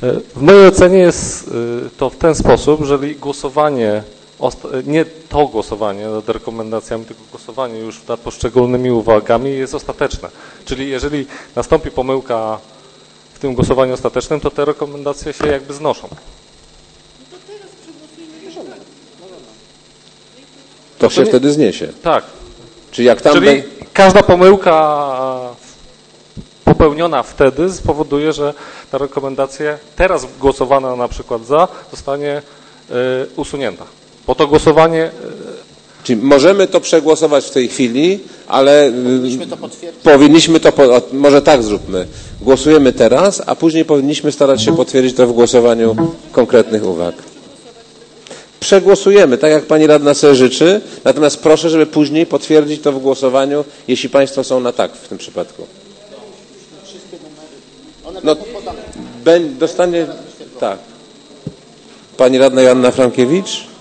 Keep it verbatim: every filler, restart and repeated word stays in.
W mojej ocenie jest to w ten sposób, jeżeli głosowanie, nie to głosowanie nad rekomendacjami, tylko głosowanie już nad poszczególnymi uwagami jest ostateczne. Czyli jeżeli nastąpi pomyłka w tym głosowaniu ostatecznym, to te rekomendacje się jakby znoszą. To się wtedy zniesie. Tak. Czyli jak tam... Czyli każda pomyłka popełniona wtedy spowoduje, że ta rekomendacja teraz głosowana na przykład za zostanie y, usunięta. Bo to głosowanie... Y... Czyli możemy to przegłosować w tej chwili, ale powinniśmy to potwierdzić. Powinniśmy to, po... może tak zróbmy. Głosujemy teraz, a później powinniśmy starać się potwierdzić to w głosowaniu konkretnych uwag. Przegłosujemy, tak jak pani radna sobie życzy, natomiast proszę, żeby później potwierdzić to w głosowaniu, jeśli państwo są na tak w tym przypadku. No, dostanie, tak. Pani radna Joanna Frankiewicz?